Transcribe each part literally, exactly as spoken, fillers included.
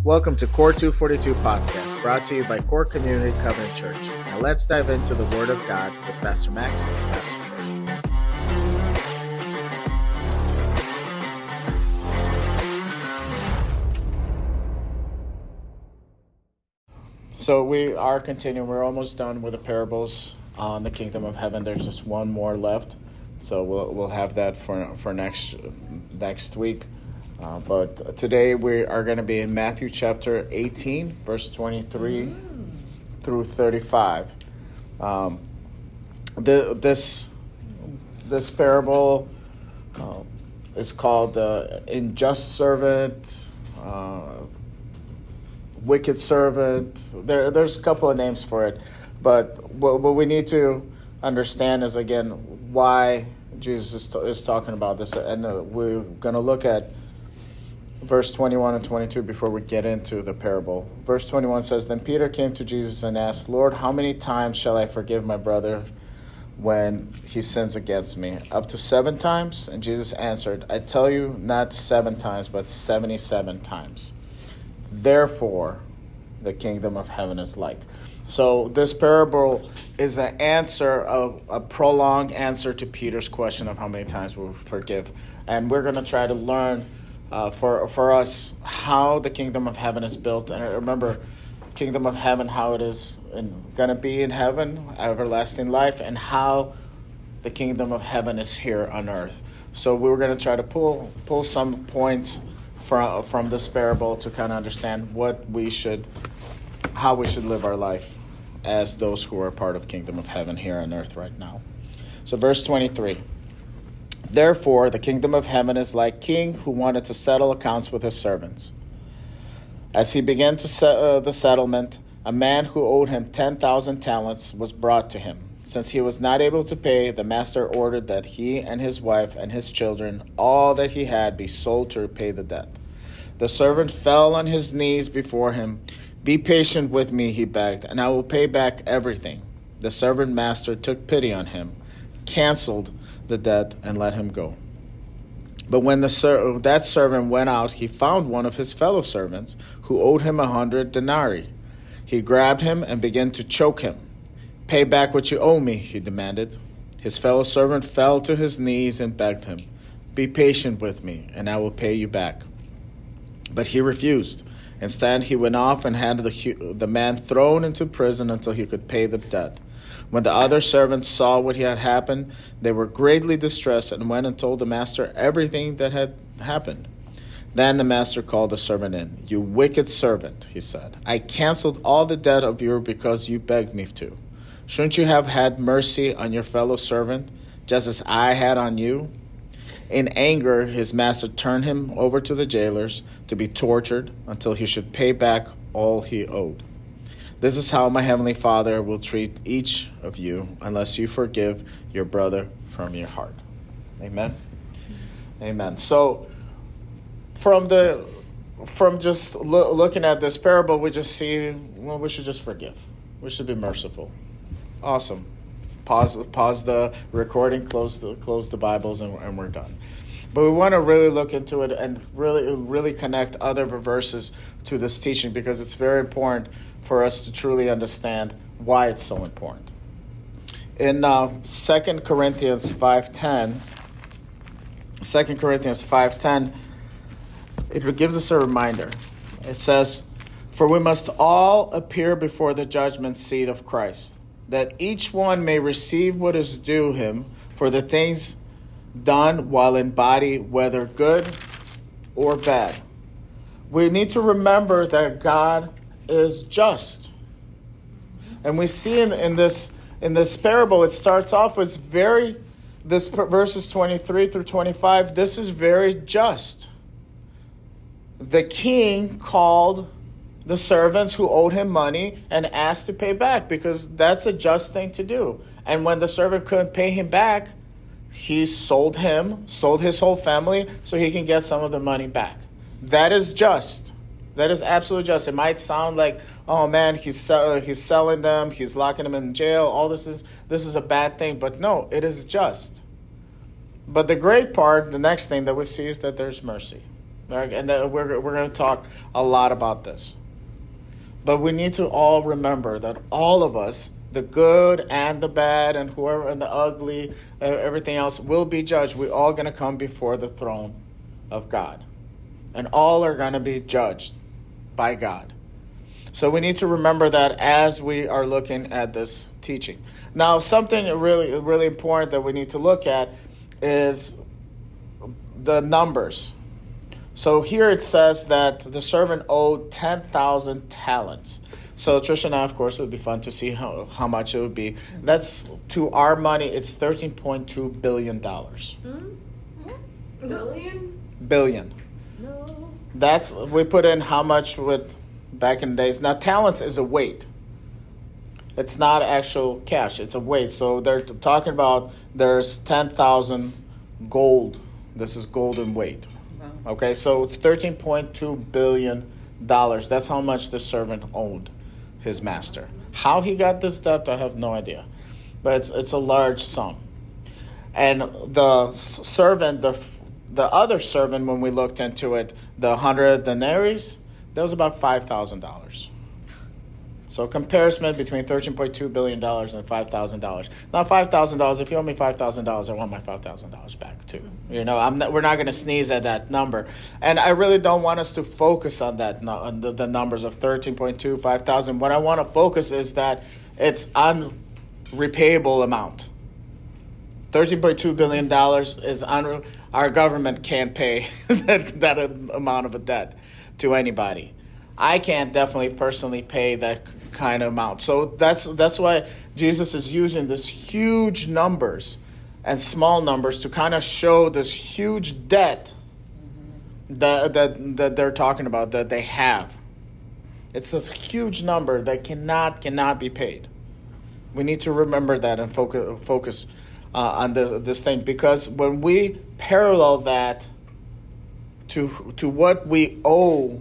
Welcome to Core two forty-two Podcast, brought to you by Core Community Covenant Church. Now let's dive into the Word of God with Pastor Max and Pastor Trish. So we are continuing. We're almost done with the parables on the kingdom of heaven. There's just one more left, so we'll we'll have that for for next next week. Uh, but today we are going to be in Matthew chapter eighteen, verse twenty-three mm. through thirty-five. Um, the, this this parable uh, is called the uh, unjust servant, uh, wicked servant. There, there's a couple of names for it, but what, what we need to understand is, again, why Jesus is, t- is talking about this, and uh, we're going to look at verse twenty-one and twenty-two before we get into the parable. Verse twenty-one says, Then Peter came to Jesus and asked, Lord, how many times shall I forgive my brother when he sins against me? Up to seven times? And Jesus answered, I tell you, not seven times, but seventy-seven times. Therefore, the kingdom of heaven is like. So this parable is an answer, of a prolonged answer to Peter's question of how many times we forgive. And we're going to try to learn Uh, for for us, how the kingdom of heaven is built. And remember, kingdom of heaven, how it is going to be in heaven, everlasting life, and how the kingdom of heaven is here on earth. So we were going to try to pull pull some points from from this parable to kind of understand what we should, how we should live our life as those who are part of kingdom of heaven here on earth right now. So verse twenty-three. Therefore, the kingdom of heaven is like a king who wanted to settle accounts with his servants. As he began to set, uh, the settlement, a man who owed him ten thousand talents was brought to him. Since he was not able to pay, the master ordered that he and his wife and his children, all that he had, be sold to repay the debt. The servant fell on his knees before him. Be patient with me, he begged, and I will pay back everything. The servant master took pity on him, canceled the debt, and let him go. But when the ser- that servant went out, he found one of his fellow servants who owed him a hundred denarii. He grabbed him and began to choke him. Pay back what you owe me, he demanded. His fellow servant fell to his knees and begged him, Be patient with me, and I will pay you back. But he refused. Instead, he went off and had the, the man thrown into prison until he could pay the debt. When the other servants saw what had happened, they were greatly distressed and went and told the master everything that had happened. Then the master called the servant in. You wicked servant, he said. I canceled all the debt of yours because you begged me to. Shouldn't you have had mercy on your fellow servant, just as I had on you? In anger, his master turned him over to the jailers to be tortured until he should pay back all he owed. This is how my heavenly Father will treat each of you unless you forgive your brother from your heart. Amen. Amen. So from the from just lo- looking at this parable, we just see, well, we should just forgive. We should be merciful. Awesome. Pause pause the recording, close the close the Bibles, and, and we're done. But we want to really look into it and really really connect other verses to this teaching, because it's very important for us to truly understand why it's so important. In uh, Second Corinthians five ten, Second Corinthians five ten, it gives us a reminder. It says, For we must all appear before the judgment seat of Christ, that each one may receive what is due him for the things done while in body, whether good or bad. We need to remember that God is just. And we see in, in this in this parable, it starts off with very, this verses twenty-three through twenty-five, this is very just. The king called the servants who owed him money and asked to pay back, because that's a just thing to do. And when the servant couldn't pay him back, he sold him, sold his whole family so he can get some of the money back. That is just. That is absolutely just. It might sound like, oh man, he's sell- he's selling them, he's locking them in jail. All this is this is a bad thing, but no, it is just. But the great part, the next thing that we see is that there's mercy. Right? And that we're we're going to talk a lot about this. But we need to all remember that all of us, the good and the bad and whoever and the ugly, everything else, will be judged. We're all going to come before the throne of God. And all are going to be judged by God. So we need to remember that as we are looking at this teaching. Now, something really, really important that we need to look at is the numbers. So here it says that the servant owed ten thousand talents. So Trish and I, of course, it would be fun to see how, how much it would be. That's, to our money, it's thirteen point two billion dollars. Mm-hmm. Billion? Billion. No. That's, we put in how much with back in the days. Now, talents is a weight. It's not actual cash. It's a weight. So they're talking about there's ten thousand gold. This is golden weight. Okay, so it's thirteen point two billion dollars. That's how much the servant owed his master. How he got this debt, I have no idea. But it's, it's a large sum. And the servant, the the other servant, when we looked into it, the one hundred denaries, that was about five thousand dollars. So comparison between thirteen point two billion dollars and five thousand dollars. Now, five thousand dollars, if you owe me five thousand dollars, I want my five thousand dollars back too. You know, I'm not, we're not going to sneeze at that number. And I really don't want us to focus on that, on the, the numbers of thirteen point two, five thousand. What I want to focus is that it's unrepayable amount. thirteen point two billion dollars is un, our government can't pay that, that amount of a debt to anybody. I can't definitely personally pay that kind of amount. So that's that's why Jesus is using this huge numbers and small numbers to kind of show this huge debt that, that that they're talking about, that they have. It's this huge number that cannot cannot be paid. We need to remember that and focus focus uh, on the, this thing, because when we parallel that to to what we owe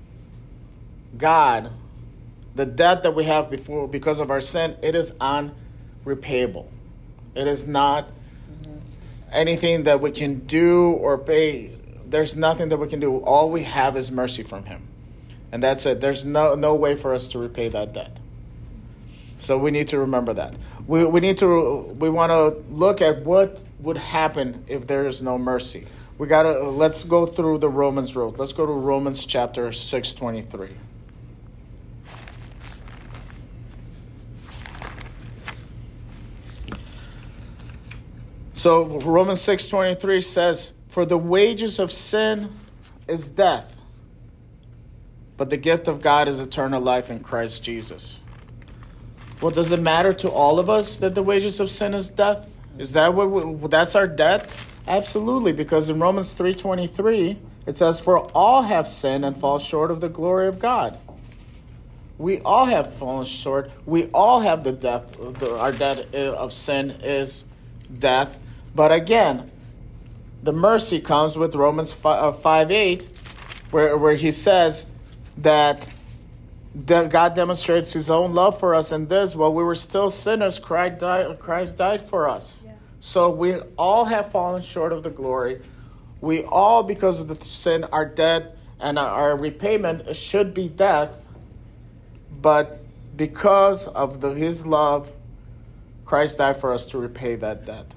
God, the debt that we have before because of our sin, it is unrepayable. It is not mm-hmm. anything that we can do or pay. There's nothing that we can do. All we have is mercy from him. And that's it. There's no no way for us to repay that debt. So we need to remember that. We we need to we want to look at what would happen if there is no mercy. We gotta let's go through the Romans road. Let's go to Romans chapter six twenty-three. So Romans six twenty-three says, "For the wages of sin is death, but the gift of God is eternal life in Christ Jesus." Well, does it matter to all of us that the wages of sin is death? Is that what we, that's our debt? Absolutely, because in Romans three twenty-three it says, "For all have sinned and fall short of the glory of God." We all have fallen short. We all have the debt. The, our debt of sin is death. But again, the mercy comes with Romans five eight, where, where he says that God demonstrates his own love for us in this: while we were still sinners, Christ died, Christ died for us. Yeah. So we all have fallen short of the glory. We all, because of the sin, are dead, and our repayment should be death. But because of the, his love, Christ died for us to repay that debt.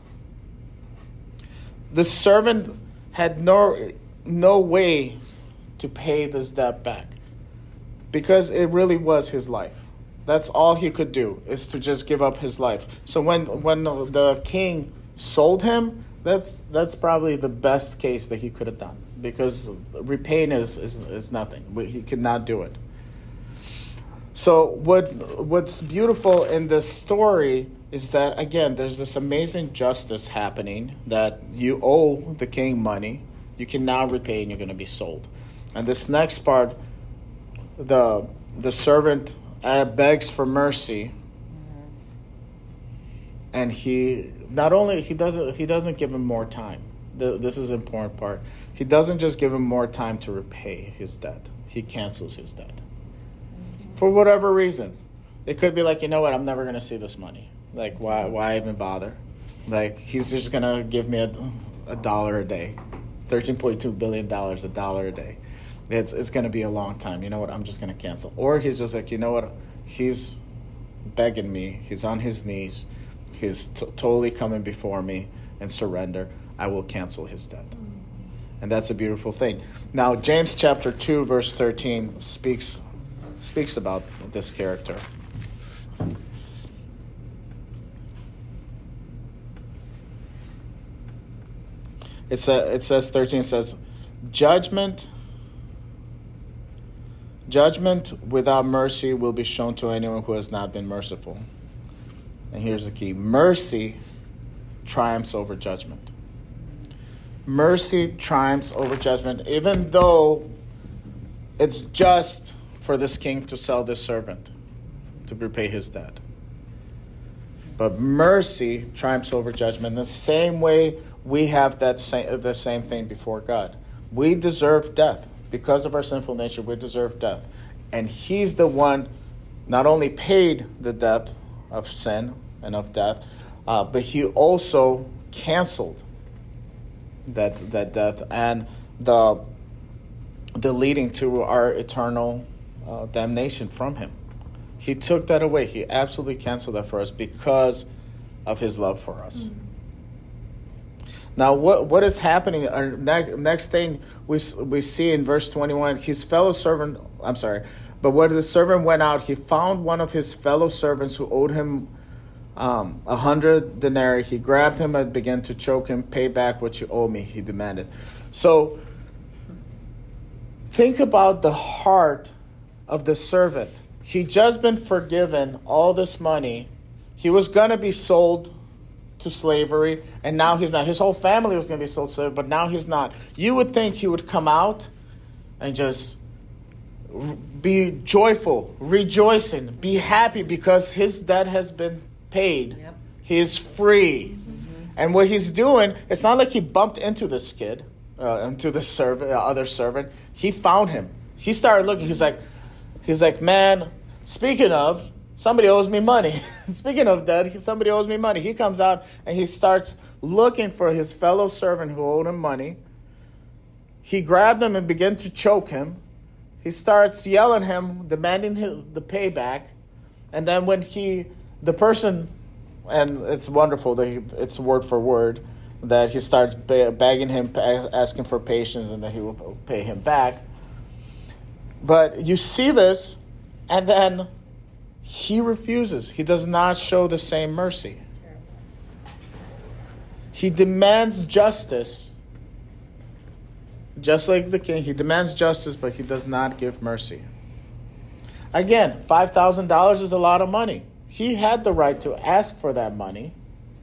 The servant had no no way to pay this debt back, because it really was his life. That's all he could do, is to just give up his life. So when when the king sold him, that's that's probably the best case that he could have done, because repaying is, is, is nothing. He could not do it. So what what's beautiful in this story is that, again, there's this amazing justice happening, that you owe the king money, you can now repay, and you're going to be sold. And this next part, the the servant uh, begs for mercy, and he not only he doesn't he doesn't give him more time. The, this is the important part. He doesn't just give him more time to repay his debt. He cancels his debt for whatever reason. It could be like, you know what, I'm never going to see this money. Like, why why even bother? Like, he's just going to give me a, a dollar a day. thirteen point two billion dollars, a dollar a day. It's it's going to be a long time. You know what? I'm just going to cancel. Or he's just like, you know what? He's begging me. He's on his knees. He's t- totally coming before me and surrender. I will cancel his debt. And that's a beautiful thing. Now, James chapter two, verse thirteen speaks speaks about this character. It's a, it says thirteen says, judgment judgment without mercy will be shown to anyone who has not been merciful. And here's the key. Mercy triumphs over judgment. Mercy triumphs over judgment, even though it's just for this king to sell this servant to repay his debt. But mercy triumphs over judgment. In the same way, we have that same, the same thing before God. We deserve death. Because of our sinful nature, we deserve death. And he's the one not only paid the debt of sin and of death, uh, but he also canceled that that death and the the leading to our eternal uh, damnation from him. He took that away. He absolutely canceled that for us because of his love for us. Mm-hmm. Now, what what is happening? Our ne- next thing we we see in verse twenty-one, his fellow servant. I'm sorry, but when the servant went out, he found one of his fellow servants who owed him um, a hundred denarii. He grabbed him and began to choke him. Pay back what you owe me, he demanded. So, think about the heart of the servant. He just been forgiven all this money. He was gonna be sold to slavery, and now he's not. His whole family was going to be sold to slavery, but now he's not. You would think he would come out and just be joyful, rejoicing, be happy because his debt has been paid. Yep. He is free. Mm-hmm. And what he's doing, it's not like he bumped into this kid, uh, into the servant, uh, other servant. He found him. He started looking. He's like, he's like, man, speaking of, somebody owes me money. Speaking of that, somebody owes me money. He comes out and he starts looking for his fellow servant who owed him money. He grabbed him and began to choke him. He starts yelling at him, demanding his, the payback. And then when he, the person, and it's wonderful that he, it's word for word, that he starts begging him, asking for patience, and that he will pay him back. But you see this, and then he refuses. He does not show the same mercy. He demands justice. Just like the king, he demands justice, but he does not give mercy. Again, five thousand dollars is a lot of money. He had the right to ask for that money.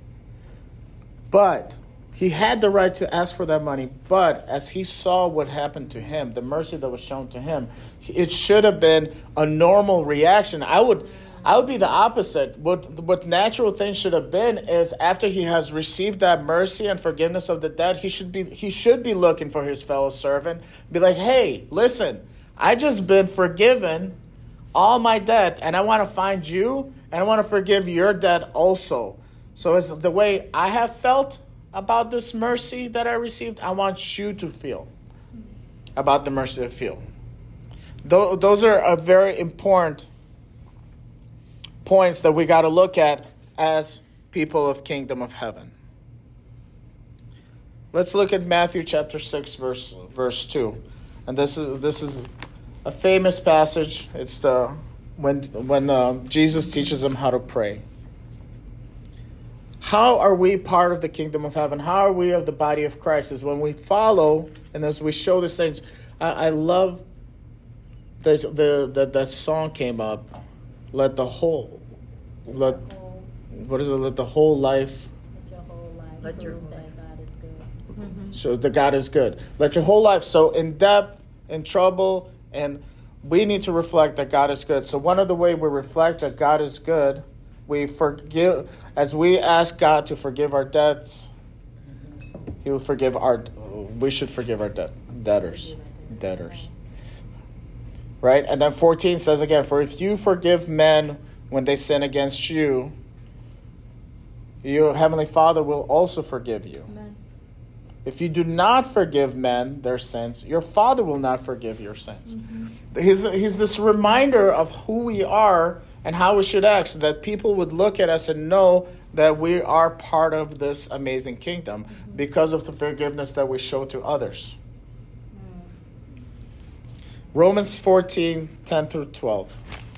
But he had the right to ask for that money. But as he saw what happened to him, the mercy that was shown to him, it should have been a normal reaction. I would I would be the opposite. What what natural thing should have been is after he has received that mercy and forgiveness of the debt, he should be he should be looking for his fellow servant. Be like, hey, listen, I just been forgiven all my debt, and I want to find you, and I want to forgive your debt also. So it's the way I have felt about this mercy that I received, I want you to feel about the mercy I feel. Those are a very important points that we got to look at as people of Kingdom of Heaven. Let's look at Matthew chapter six, verse verse two, and this is this is a famous passage. It's the when when uh, Jesus teaches them how to pray. How are we part of the Kingdom of Heaven? How are we of the body of Christ? Is when we follow and as we show these things. I, I love the the the that song came up. Let the whole, let, what is it? Let the whole life. Let your whole life. Let your prove that God is good. Mm-hmm. So the God is good. Let your whole life. So in depth, in trouble, and we need to reflect that God is good. So one of the way we reflect that God is good, we forgive as we ask God to forgive our debts. He will forgive our. We should forgive our debt, debtors, debtors. Right? And then fourteen says again, for if you forgive men when they sin against you, your Heavenly Father will also forgive you. Amen. If you do not forgive men their sins, your Father will not forgive your sins. Mm-hmm. He's, he's this reminder of who we are and how we should act, so that people would look at us and know that we are part of this amazing kingdom mm-hmm. because of the forgiveness that we show to others. Mm. Romans fourteen, ten through twelve.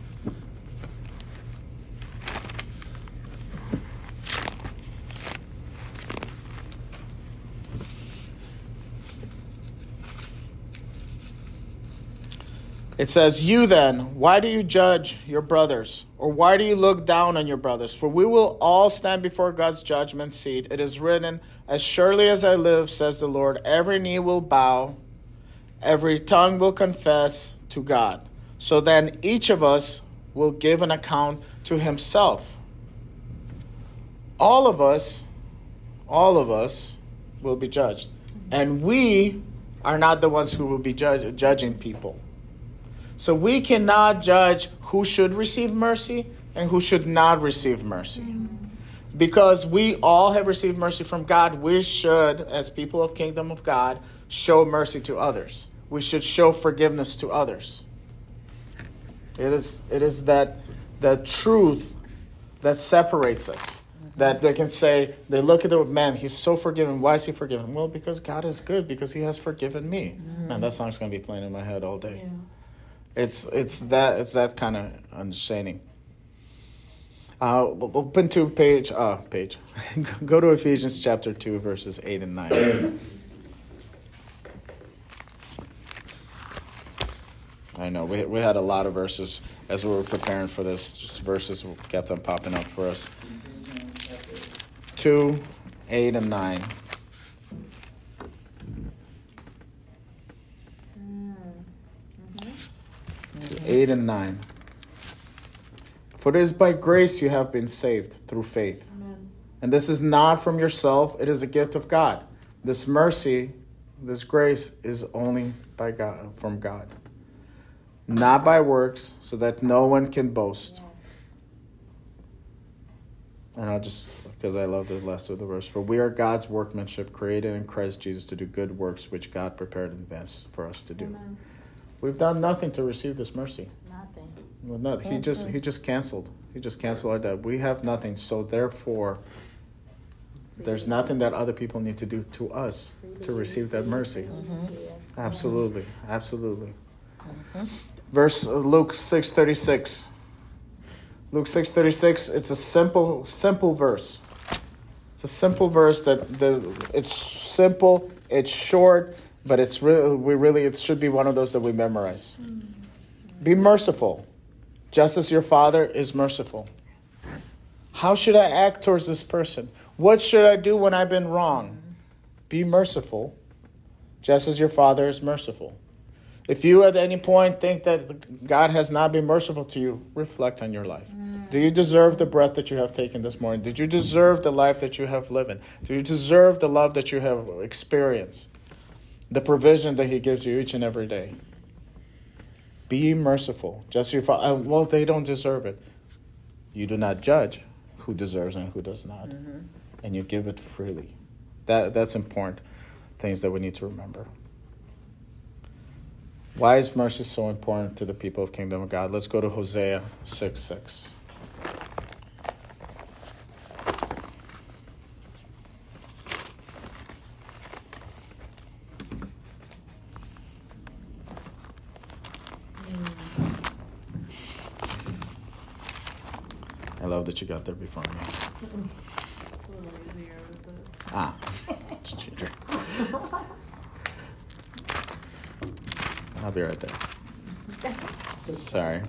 It says, "You then, why do you judge your brothers? Or why do you look down on your brothers? For we will all stand before God's judgment seat. It is written, as surely as I live, says the Lord, every knee will bow, every tongue will confess to God. So then each of us will give an account to himself." All of us, all of us will be judged. And we are not the ones who will be judge, judging people. So we cannot judge who should receive mercy and who should not receive mercy. Mm-hmm. Because we all have received mercy from God, we should, as people of Kingdom of God, show mercy to others. We should show forgiveness to others. It is it is that that truth that separates us. Mm-hmm. That they can say, they look at the man, he's so forgiven. Why is he forgiven? Well, because God is good, because he has forgiven me. Mm-hmm. Man, that song's going to be playing in my head all day. Yeah. It's it's that it's that kind of understanding. Uh, open to page uh page. Go to Ephesians chapter two, verses eight and nine. I know we we had a lot of verses as we were preparing for this. Just verses kept on popping up for us. Two, eight, and nine. eight and nine. For it is by grace you have been saved through faith. Amen. And this is not from yourself, it is a gift of God. This mercy, this grace is only by God, from God. Not by works, so that no one can boast. Yes. And I'll just, because I love the last of the verse. For we are God's workmanship, created in Christ Jesus to do good works, which God prepared in advance for us to do. Amen. We've done nothing to receive this mercy. Nothing. Well, no, he just he just canceled. He just canceled our debt. We have nothing, so therefore, there's nothing that other people need to do to us to receive that mercy. Mm-hmm. Absolutely, absolutely. Mm-hmm. Verse uh, Luke six thirty six. Luke six thirty six. It's a simple simple verse. It's a simple verse that the it's simple. It's short. But it's really, we really, it should be one of those that we memorize. Mm-hmm. Be merciful, just as your Father is merciful. How should I act towards this person? What should I do when I've been wrong? Mm-hmm. Be merciful, just as your Father is merciful. If you at any point think that God has not been merciful to you, reflect on your life. Mm-hmm. Do you deserve the breath that you have taken this morning? Did you deserve the life that you have lived in? Do you deserve the love that you have experienced? The provision that he gives you each and every day. Be merciful. Just your father. Well, they don't deserve it. You do not judge who deserves and who does not. Mm-hmm. And you give it freely. That That's important. Things that we need to remember. Why is mercy so important to the people of Kingdom of God? Let's go to Hosea six six. I love that you got there before me. It's a little easier with this. Ah, ginger. I'll be right there. Sorry.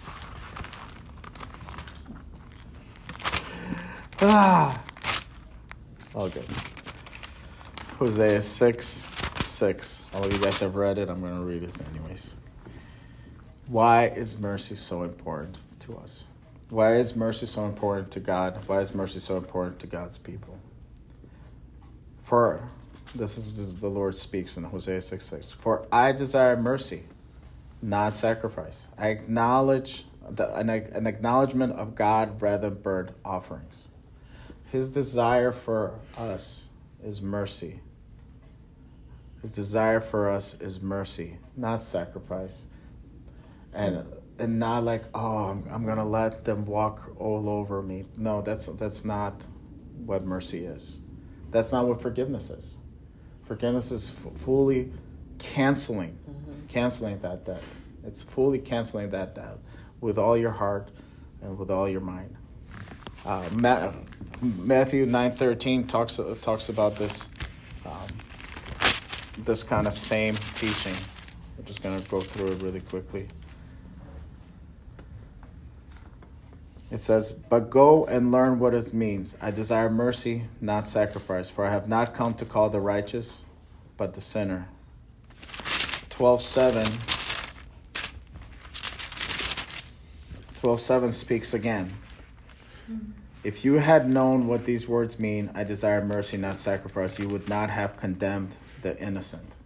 Ah, all good. Hosea six six. All of you guys have read it. I'm going to read it anyways. Why is mercy so important to us? Why is mercy so important to God? Why is mercy so important to God's people? For, this is, this is the Lord speaks in Hosea six six. For I desire mercy, not sacrifice. I acknowledge the, an, an acknowledgement of God rather than burnt offerings. His desire for us is mercy, His desire for us is mercy, not sacrifice. And and not like, oh, I'm, I'm going to let them walk all over me. No, that's that's not what mercy is. That's not what forgiveness is. Forgiveness is f- fully canceling, mm-hmm. canceling that debt. It's fully canceling that debt with all your heart and with all your mind. Uh, Ma- Matthew nine thirteen talks talks about this um, this kind of same teaching. We're just going to go through it really quickly. It says, "But go and learn what it means. I desire mercy, not sacrifice, for I have not come to call the righteous, but the sinner." twelve seven twelve seven speaks again. Mm-hmm. "If you had known what these words mean, I desire mercy, not sacrifice, you would not have condemned the innocent."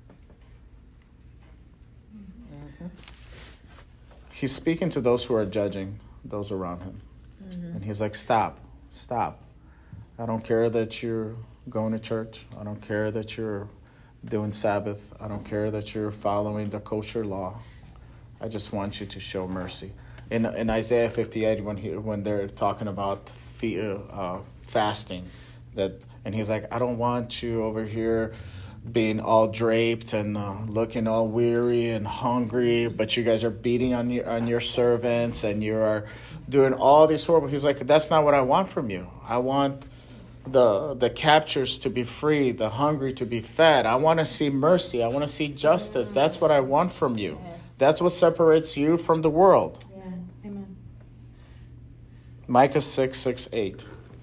Mm-hmm. He's speaking to those who are judging those around him. Mm-hmm. And he's like, stop, stop. I don't care that you're going to church. I don't care that you're doing Sabbath. I don't care that you're following the kosher law. I just want you to show mercy. In in Isaiah fifty-eight, when he when they're talking about uh, fasting, that and he's like, I don't want you over here being all draped and uh, looking all weary and hungry, but you guys are beating on your on your servants and you are doing all these horrible. He's like, that's not what I want from you. I want the the captures to be free, the hungry to be fed. I want to see mercy. I want to see justice. That's what I want from you. Yes. That's what separates you from the world. Yes. Amen. Micah six six eight.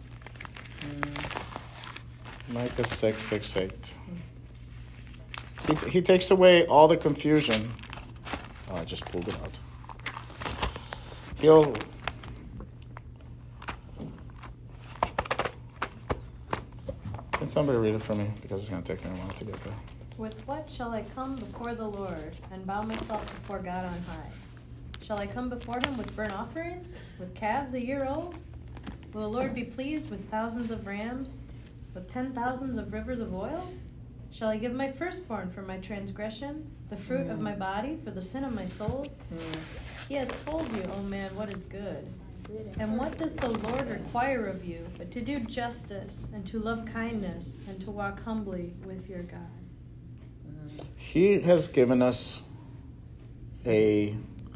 Micah six six eight. He, he takes away all the confusion. Oh, I just pulled it out. He'll... Can somebody read it for me? Because it's going to take me a while to get there. "With what shall I come before the Lord and bow myself before God on high? Shall I come before him with burnt offerings, with calves a year old? Will the Lord be pleased with thousands of rams, with ten thousands of rivers of oil? Shall I give my firstborn for my transgression, the fruit mm. of my body for the sin of my soul? Mm. He has told you, O man, what is good. And what does the Lord require of you but to do justice and to love kindness and to walk humbly with your God?" He has given us a,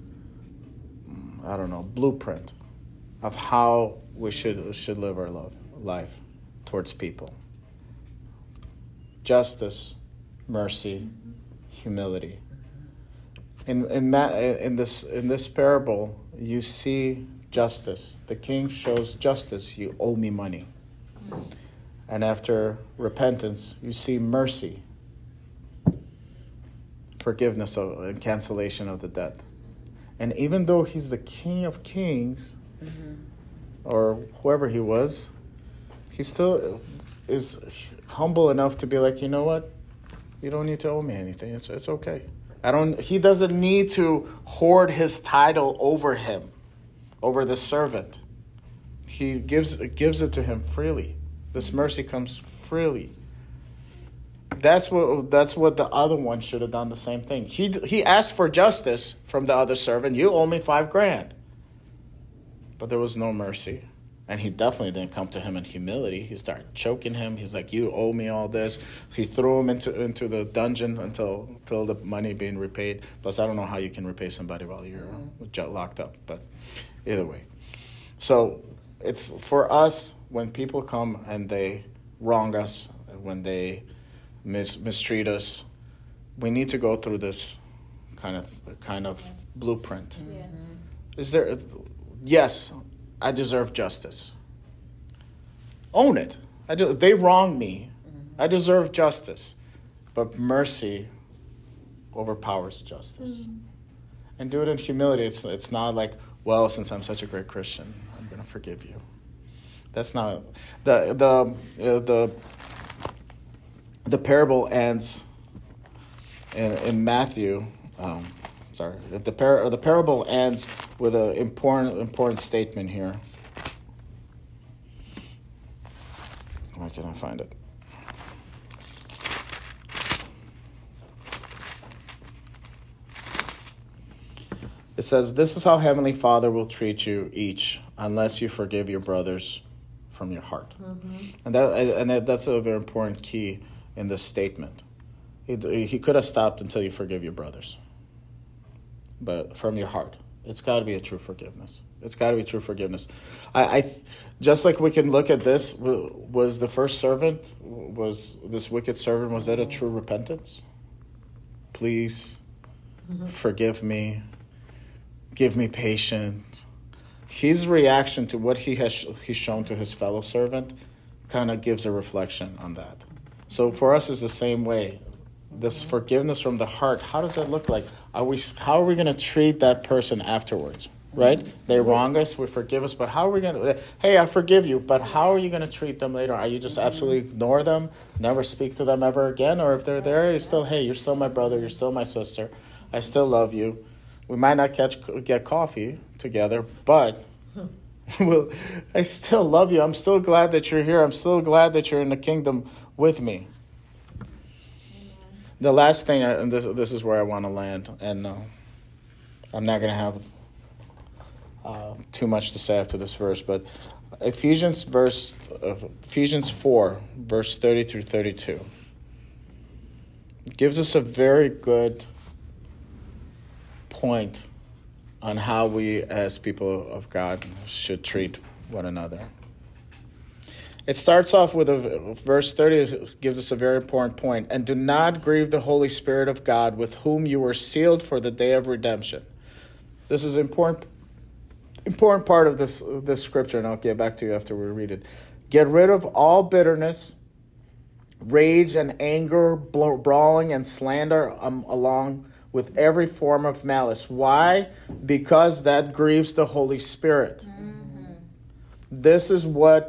I don't know, blueprint of how we should should live our love, life towards people. Justice, mercy, humility. In in that in this in this parable, you see justice. The king shows justice. You owe me money. And after repentance, you see mercy, forgiveness of, and cancellation of the debt. And even though he's the King of Kings, mm-hmm. or whoever he was, he still is humble enough to be like, you know what? You don't need to owe me anything. It's it's okay. I don't. He doesn't need to hoard his title over him, over the servant. He gives gives it to him freely. This mercy comes freely. That's what that's what the other one should have done the same thing. He he asked for justice from the other servant. You owe me five grand. But there was no mercy. And he definitely didn't come to him in humility. He started choking him. He's like, you owe me all this. He threw him into into the dungeon until, until the money being repaid. Plus, I don't know how you can repay somebody while you're uh, locked up. But either way. So it's for us, when people come and they wrong us, when they mis- mistreat us, we need to go through this kind of kind of yes. blueprint. Yes. Is there? Yes, I deserve justice. Own it. I do, they wronged me. Mm-hmm. I deserve justice. But mercy overpowers justice. Mm-hmm. And do it in humility. It's it's not like, well, since I'm such a great Christian, I'm going to forgive you. That's not the the uh, the the parable ends in in Matthew. Um, sorry, the par the parable ends with an important important statement here. Why can't I find it? It says, this is how Heavenly Father will treat you each unless you forgive your brothers from your heart. Mm-hmm. And that and that, that's a very important key in this statement. He, he could have stopped until you forgive your brothers. But from your heart. It's got to be a true forgiveness. It's got to be true forgiveness. I, I just like we can look at this, was the first servant, was this wicked servant, was that a true repentance? Please mm-hmm. forgive me. Give me patience. His reaction to what he has he's shown to his fellow servant kind of gives a reflection on that. So for us, it's the same way. This forgiveness from the heart, how does that look like? Are we? How are we going to treat that person afterwards? Right? They wrong us, we forgive us, but how are we going to, hey, I forgive you, but how are you going to treat them later? Are you just absolutely ignore them, never speak to them ever again? Or if they're there, you're still, hey, you're still my brother, you're still my sister, I still love you. We might not catch get coffee together, but well, I still love you. I'm still glad that you're here. I'm still glad that you're in the kingdom with me. Amen. The last thing, and this this is where I want to land, and uh, I'm not going to have uh, too much to say after this verse, but Ephesians verse uh, Ephesians four, verse thirty through thirty-two, gives us a very good point on how we as people of God should treat one another. It starts off with a verse thirty, gives us a very important point. And do not grieve the Holy Spirit of God, with whom you were sealed for the day of redemption. This is an important, important part of this, this scripture, and I'll get back to you after we read it. Get rid of all bitterness, rage and anger, brawling and slander, um, along with every form of malice. Why? Because that grieves the Holy Spirit. Mm-hmm. This is what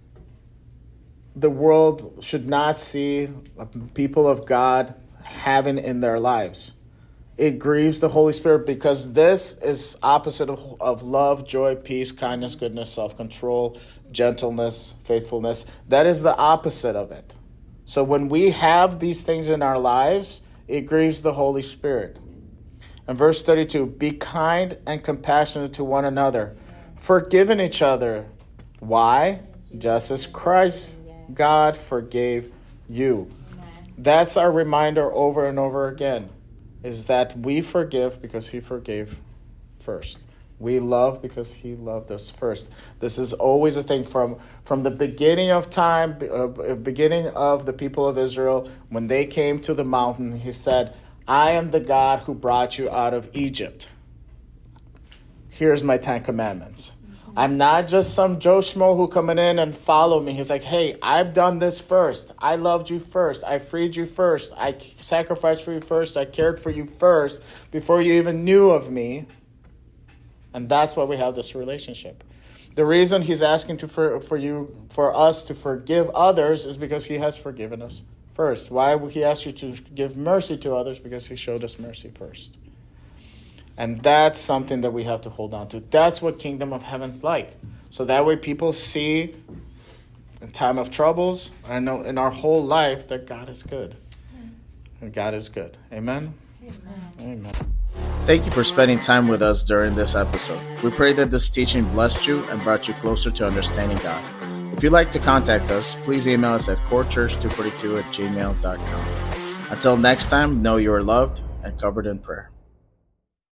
the world should not see people of God having in their lives. It grieves the Holy Spirit because this is opposite of, of love, joy, peace, kindness, goodness, self-control, gentleness, faithfulness. That is the opposite of it. So when we have these things in our lives, it grieves the Holy Spirit. And verse thirty-two, be kind and compassionate to one another, forgiving each other. Why? Just as Christ, God, forgave you. That's our reminder over and over again, is that we forgive because he forgave first. We love because he loved us first. This is always a thing from, from the beginning of time, uh, beginning of the people of Israel. When they came to the mountain, he said, I am the God who brought you out of Egypt. Here's my Ten Commandments. Mm-hmm. I'm not just some Joe Schmo who coming in and follow me. He's like, hey, I've done this first. I loved you first. I freed you first. I sacrificed for you first. I cared for you first before you even knew of me. And that's why we have this relationship. The reason he's asking to for, for you, for us to forgive others is because he has forgiven us first. Why would he ask you to give mercy to others? Because he showed us mercy first. And that's something that we have to hold on to. That's what kingdom of heaven's like. So that way people see in time of troubles, I know in our whole life, that God is good. And God is good. Amen? Amen. Amen. Thank you for spending time with us during this episode. We pray that this teaching blessed you and brought you closer to understanding God. If you'd like to contact us, please email us at core church two forty-two at gmail dot com. Until next time, know you are loved and covered in prayer.